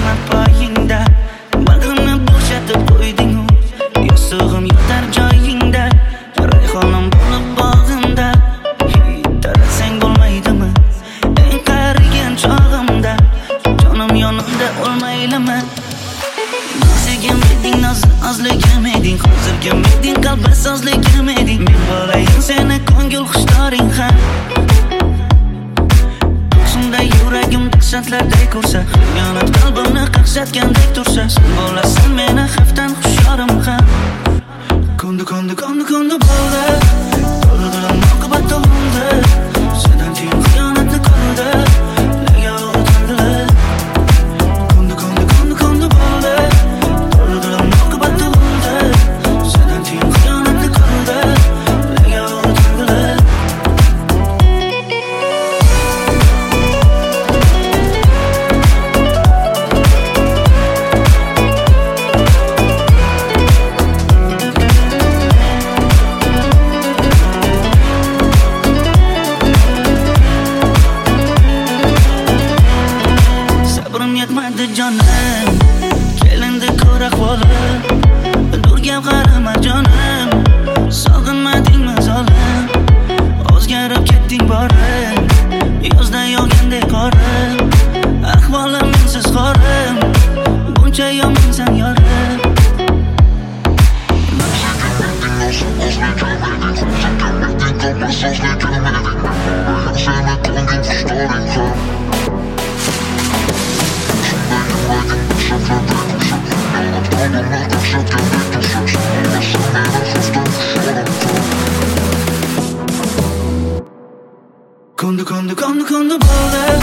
hamma poyingda. Bag'rimni bo'shatib qo'yding-u, yostig'im yotar joyingda. Rayhonim bo'lib bog'imda, tarasang bo'lmaydimi? Eng qarigan chog'imda, jonim yonimda o'lmaylimi? Nozigim eding, ozligim eding, hozirgim eding, qalbi sozligim eding. Men bo'layin seni ko'ngil xushtoring ham. Shunday yuragim dahshatlarday ko'rsa, xiyonat qalbimni qaqshatgandek tursa, sen bo'lasan meni xaftan hushorim ham. Ko'ndi bo'ldi, to'ldirim oqibat to'ldi. Sendan keyin xiyonatni ko'rdi, nega o'tadilar? Ko'ndi bo'ldi, to'ldirim oqibat to'ldi. Sendan keyin xiyonatni ko'rdi, nega o'tadilar? Yetmadi jonim, kelindi ko'r ahvolim. Nurga qarama jonim, sog'inmadingmi zolim? O'zgarib ketding borim, yozda yog'gandek qorim. Ahvolim mensiz qorim, buncha yomonsan yorim. Ko'ndi bo'ldi,